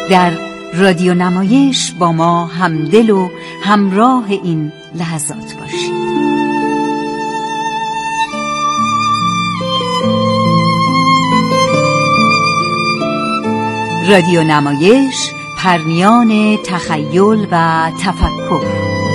در رادیو نمایش با ما همدل و همراه این لحظات باشید. رادیو نمایش، پرمیان تخیل و تفکر.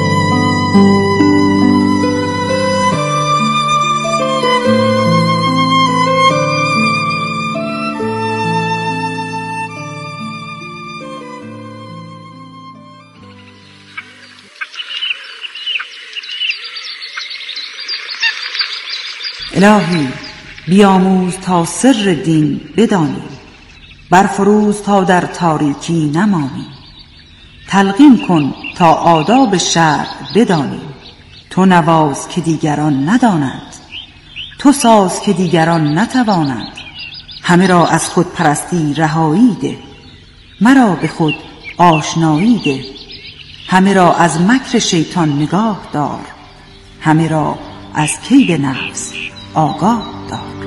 الهی بیاموز تا سر دین بدانی، برفروز تا در تاریکی نمانی. تلقین کن تا آداب شرع بدانی، تو نواز که دیگران ندانند، تو ساز که دیگران نتوانند. همه را از خود پرستی رهایی ده، مرا به خود آشنایی ده. همه را از مکر شیطان نگاه دار، همه را از کید نفس آگاه دار.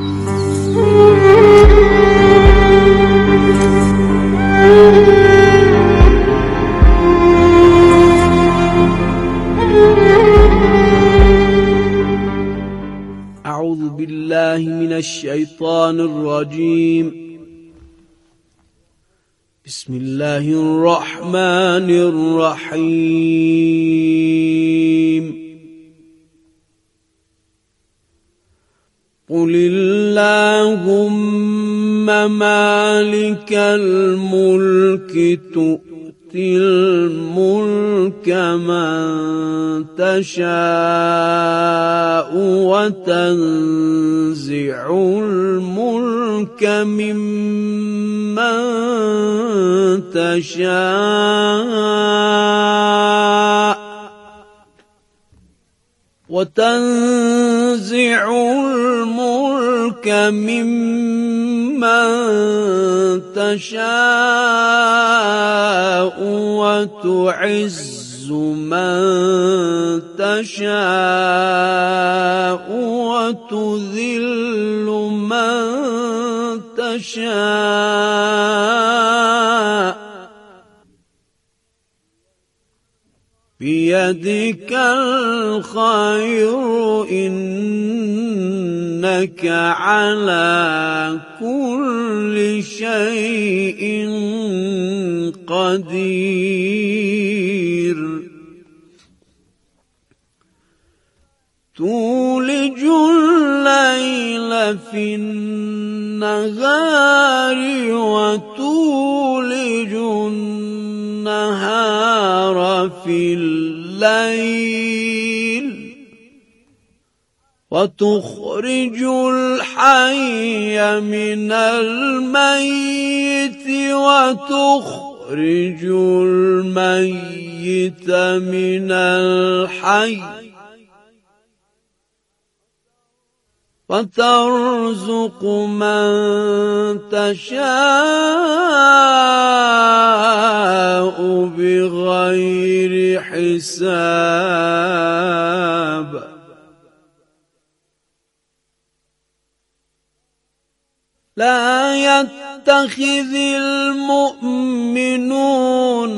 اعوذ بالله من الشیطان الرجیم. بسم الله الرحمن الرحیم. قل اللهم مالك الملك تؤتي الملك من تشاء وتنزع الملك ممن تشاء وتنزع الملك ممن تشاء وتعز من تشاء وتذل من تشاء، بيدك الخير إنك على كل شيء قدير. تولج الليل في النهار وتولج النهار في الليل، وتخرج الحي من الميت وتخرج الميت من الحي، وترزق من تشاء بغير حساب. لا يتخذ المؤمنون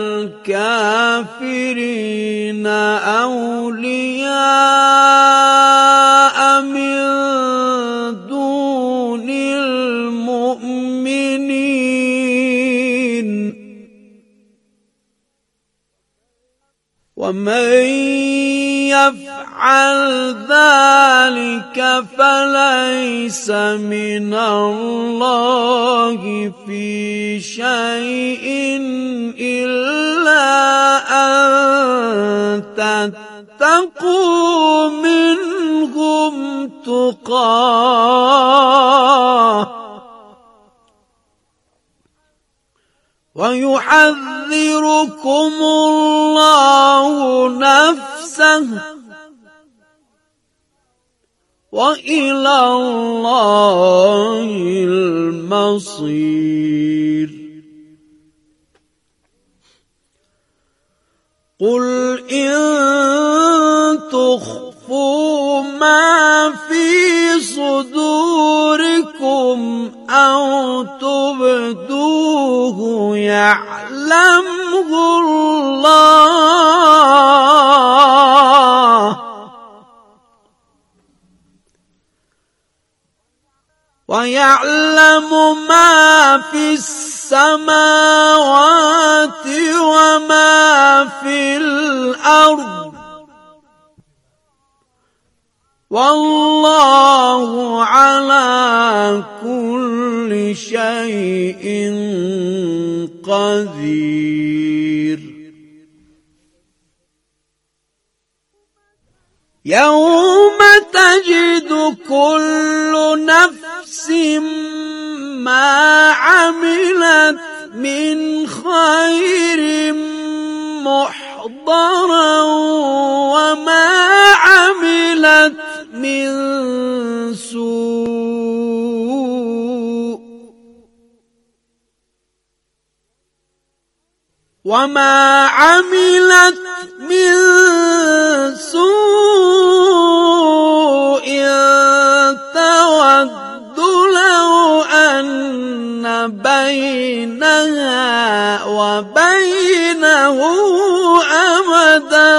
الكافرين أولياء من دون المؤمنين، ومن يفعل ذلك فليس من الله في شيء إلا أن تتقوا منهم تقاه، ويحذركم الله نفسه، وإلى الله المصير. قل إن تخفوا ما في صدوركم أو تبدوه يعلمه الله ويعلم ما في السماوات وما في الأرض والله على كل شيء قدير. يوم تجد كل نفس ما عملت من خير محضرا وما عملت من سوء تود لو أن بينها وبينه أمدا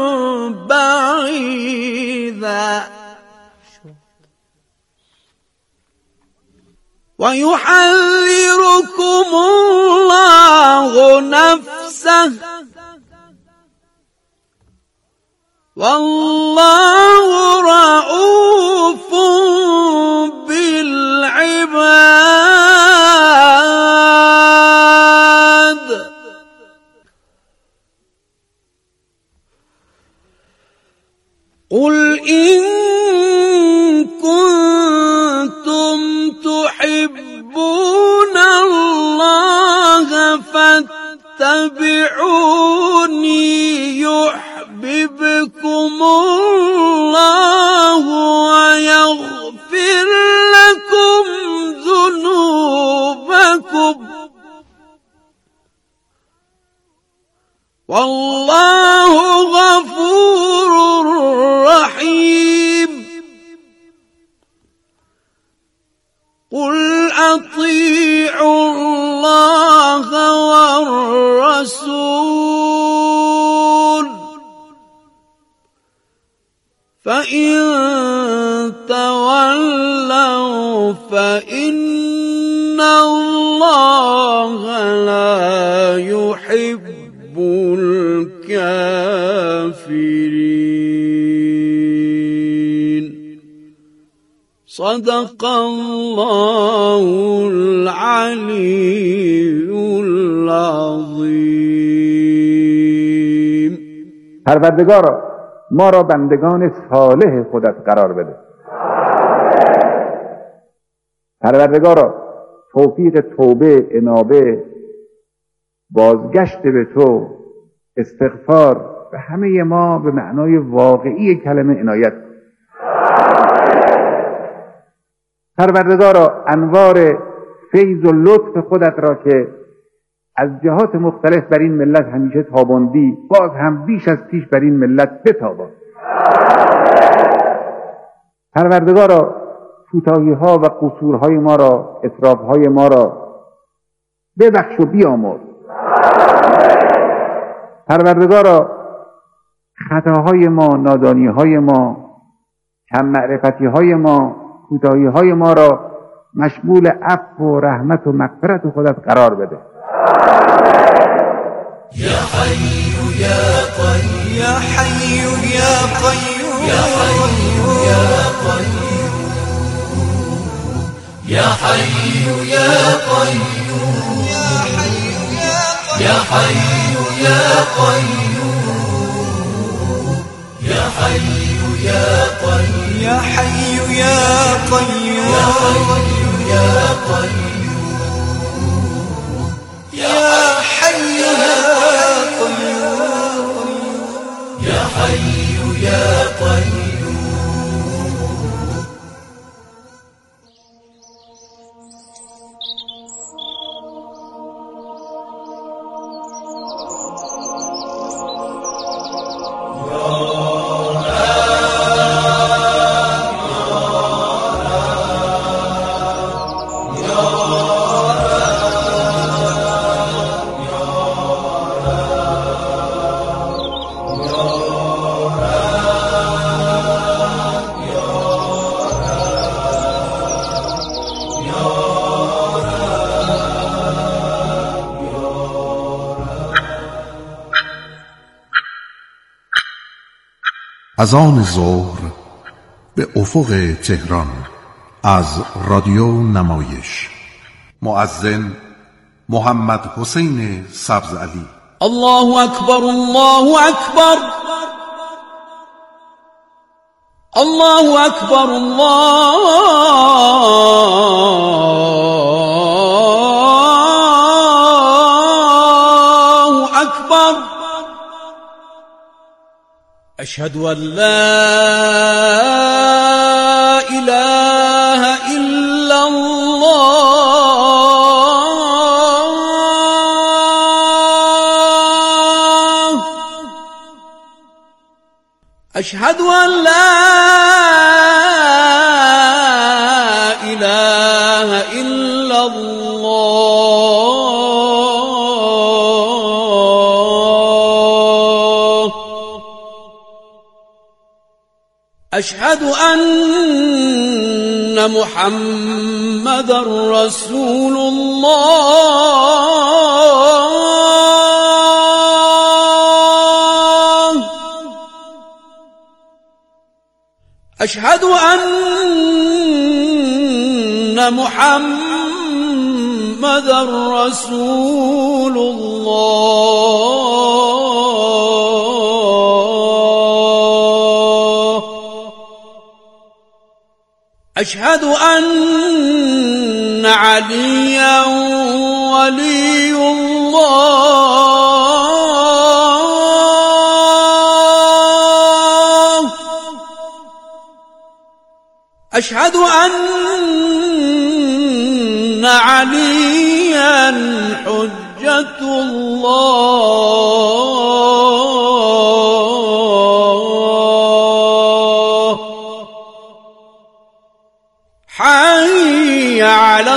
بعيدا ويحذركم الله نفسه والله رؤوف بالعباد. قل إن كنتم تحبون الله فاتبعوني يحببكم الله ويغفر لكم ذنوبكم والله غفور رحيم. قل أطيعوا الله والرسول فإن تولوا فإن الله لا يحب الكافرين. صدق الله العلي العظیم. پروردگارا ما را بندگان صالح خودت قرار بده. پروردگارا توفیق توبه، انابه، بازگشت به تو، استغفار به همه ما به معنای واقعی کلمه عنایت. پروردگارا انوار فیض و لطف خودت را که از جهات مختلف بر این ملت همیشه تاباندی باز هم بیش از پیش بر این ملت بتابان. پروردگارا کوتاهی‌ها و قصورهای ما را، اسراف‌های ما را ببخش و بیامرز. پروردگارا خطاهای ما، نادانی‌های ما، کم معرفتی‌های ما، کوتاهی‌های ما را مشمول عفو و رحمت و مغفرت خودت قرار بده. يا حي يا قيوم يا حي يا قيوم يا حي يا قيوم يا حي يا قيوم يا حي يا قيوم يا حي يا قيوم يا حي يا قيوم يا حي يا قيوم يا حي يا قيوم يا حي يا قيوم. يا از آن ظهر به افق تهران از رادیو نمایش. مؤذن محمد حسین سبزعلی. الله اکبر، الله اکبر، الله اکبر، الله اکبر. اشهد ان لا اله الا الله. اشهد ان لا اله الا الله. اشهد ان محمد رسول الله. اشهد ان محمد رسول الله. اشهد ان عليا ولي الله. اشهد ان عليا حجة الله. حي على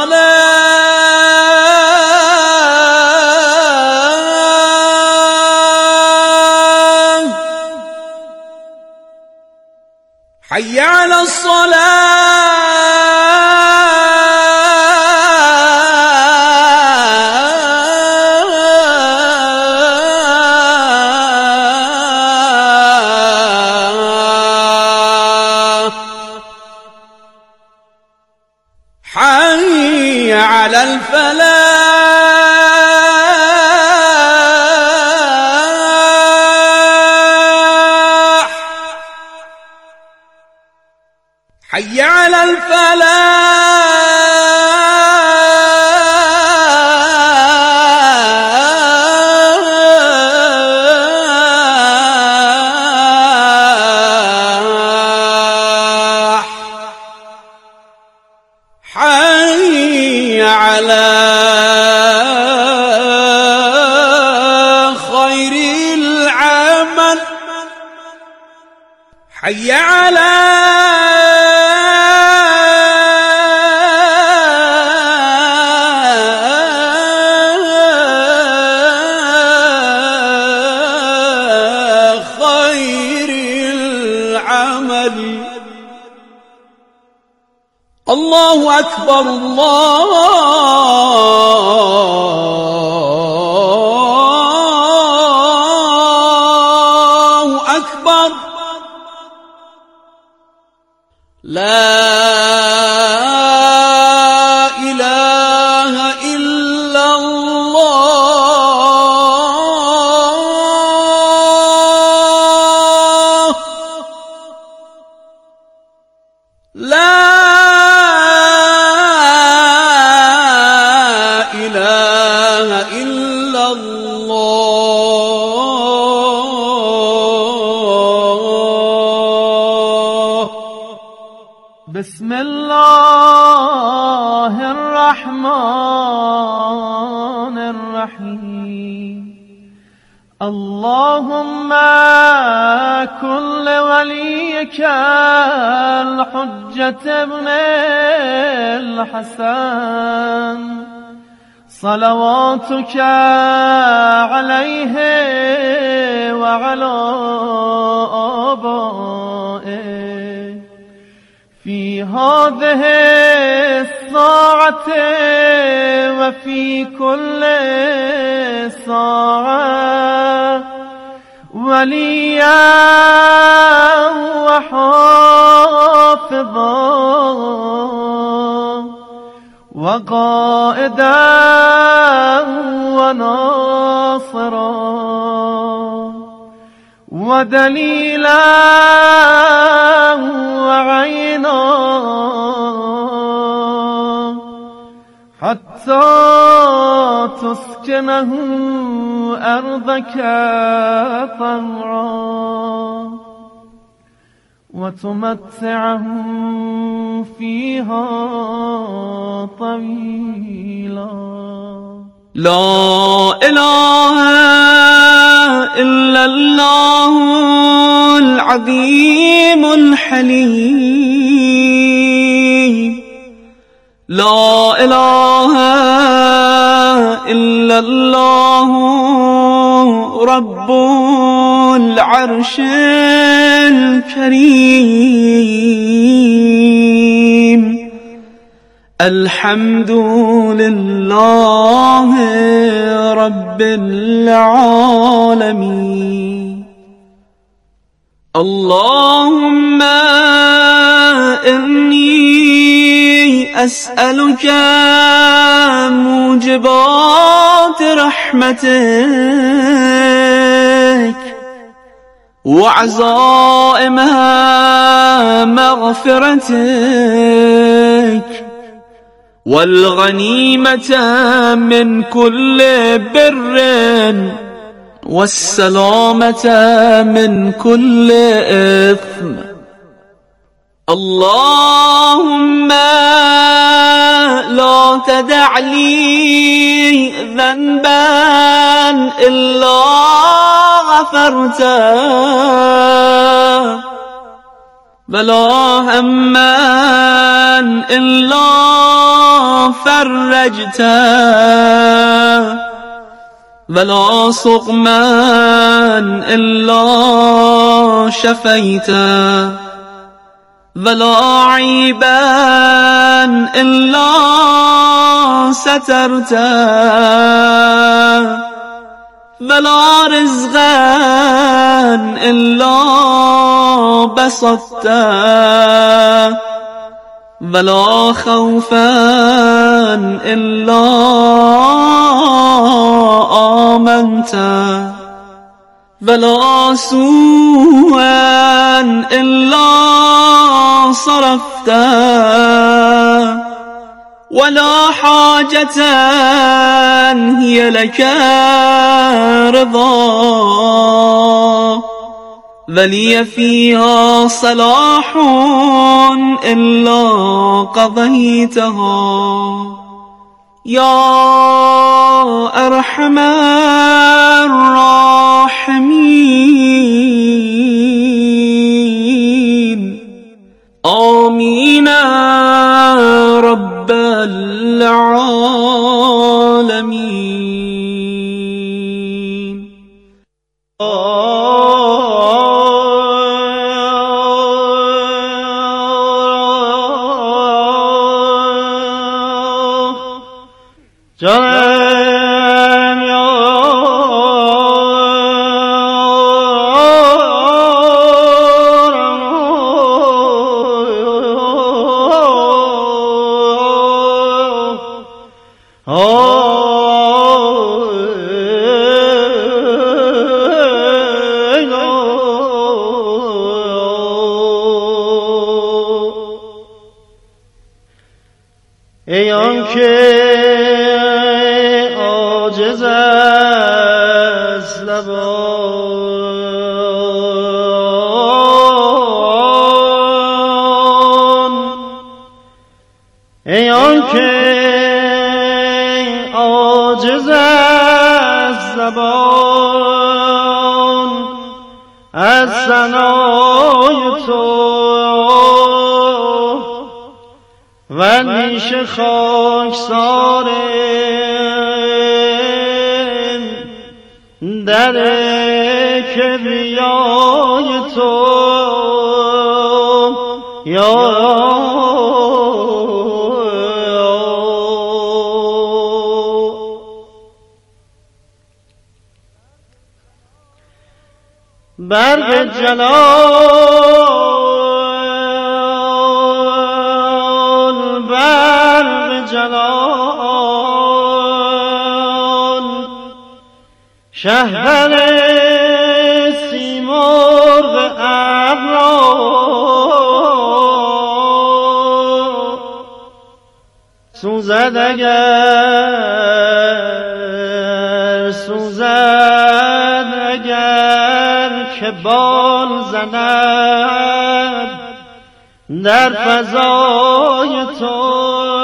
الصلاة. حي على الصلاة. حي على الفلاح. حي على الفلاح. حي على خير العمل. حي على خير العمل. الله أكبر، الله أكبر. لا إله إلا الله. لا إله إلا الله. بسم الله الرحمن الرحيم. اللهم كن لوليك الحجة ابن الحسن صلواتك عليه وعلى آبائه في هذه الساعة وفي كل ساعة و وليا وحافظا وقائدا وناصرا ودليلا وعينا حتى تسكنه أرضك طوعا وتمتعه فيها طويلا. لا إله إلا الله العظيم الحليم. لا إله إلا الله رب العرش الكريم. الحمد لله رب العالمين. اللهم إني أسألك موجبات رحمتك وعزائم مغفرتك والغنيمة من كل بر والسلامة من كل إثم. اللهم لا تدع لي ذنبا إلا غفرته ولا هما إلا فرجته ولا سقما إلا شفيته ولا عيبا إلا سترته ولا رزقا إلا بسطته ولا خوفا إلا آمنته ولا سوءا إلا صرفته ولا حاجة هي لك رضا ولي فيها صلاح إلا قضيتها يا أرحم الراحمين. آمين رب العالمين. ای آنکه عاجز از لبان، ای آنکه عاجز از زبان از ثنای تو و اندیشه خاکسار در کبریای تو یا برق جلال برق جلال شهپر سیمرغ ابرا سوزد اگر که بال زند در فضای تو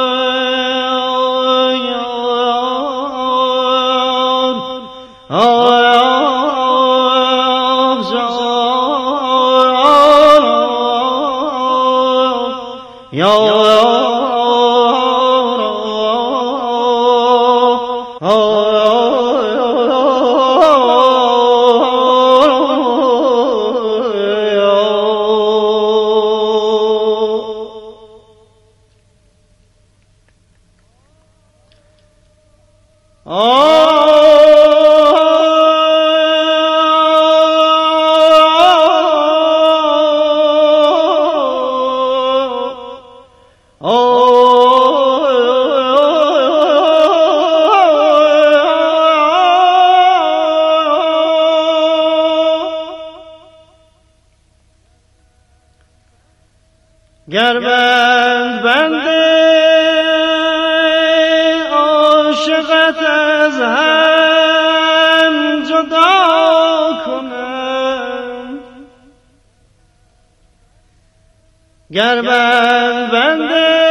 گر بند عاشقت از هم جدا کنم گر بند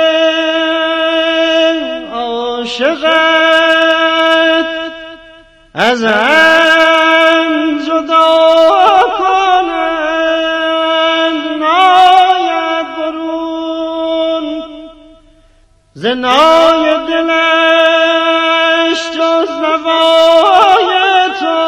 عاشقت از هم جدا زنای دلش جز نوای تو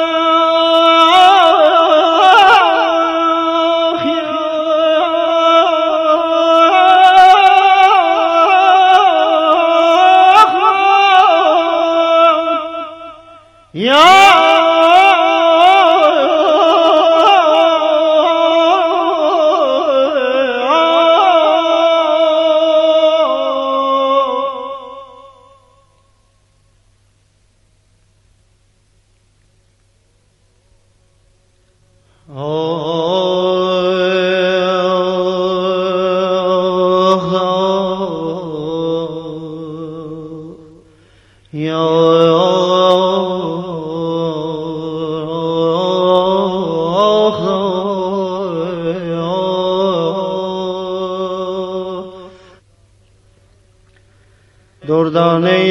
دردانه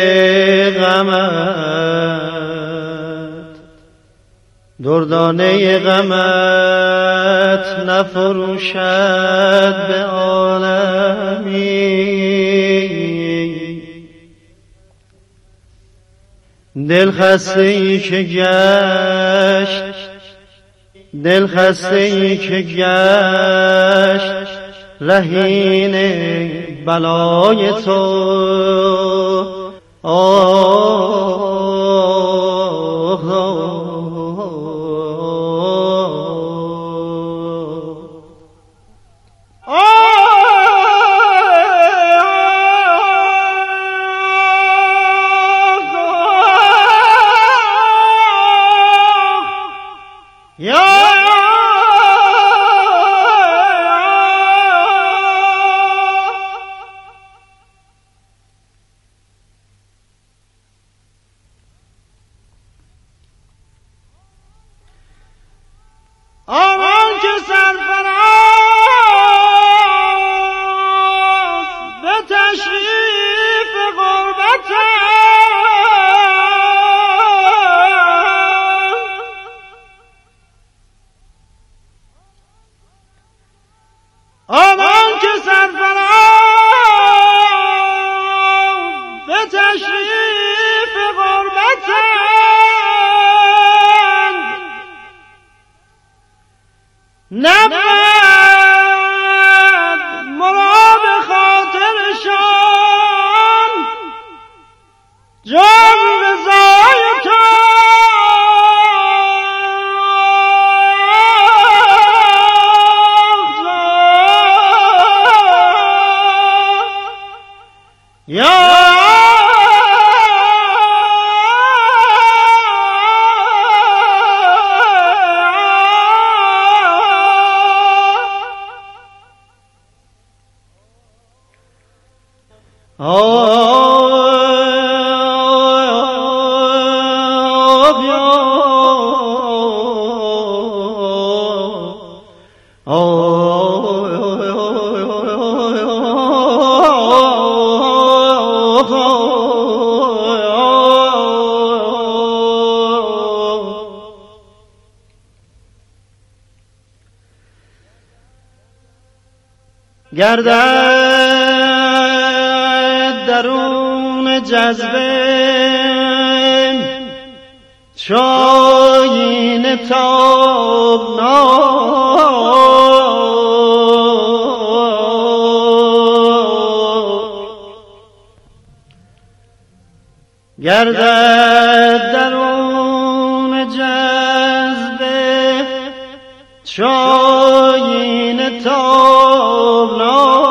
غمت نفروشد به عالمی دل خسته ای که گشت رهین بلای تو گردد درون جذبه چاین تابناک، گردد درون جذبه چاین تابناک،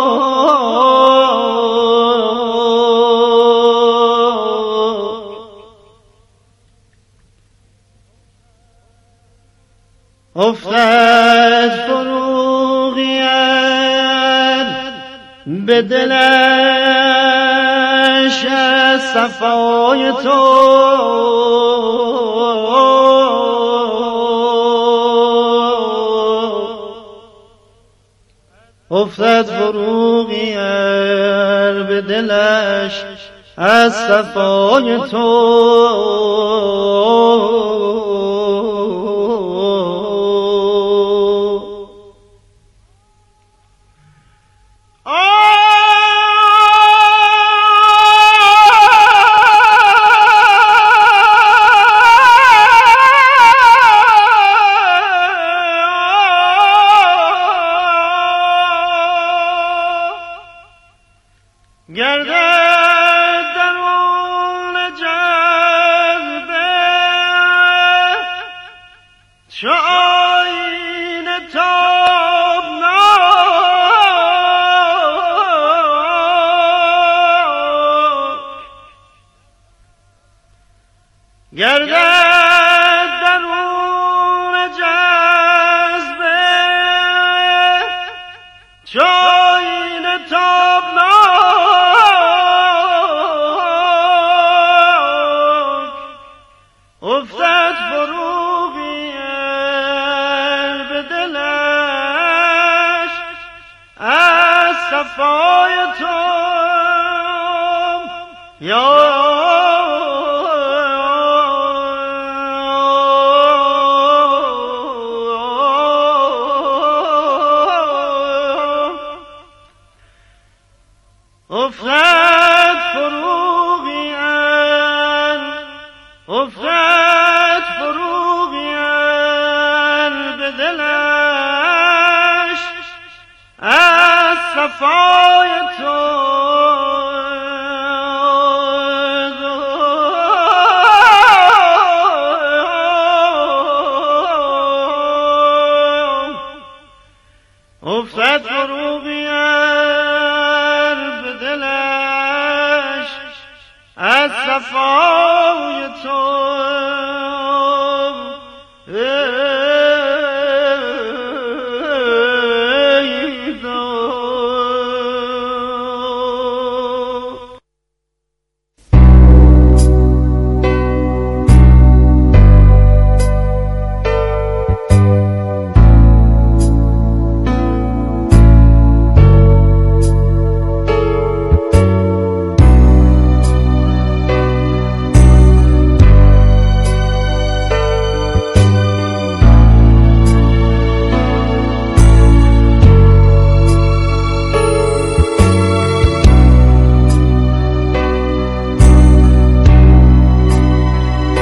افتد فروغیت به دلش از صفای تو، افتد فروغیت به دلش از صفای تو. گردد درون جذبه چاین تابناک، گردد درون جذبه چاین تابناک، افتد فروغیت به دلش از صفای تو. یا افتد فروغیت، افتد فروغیت به دلش از صفای تو.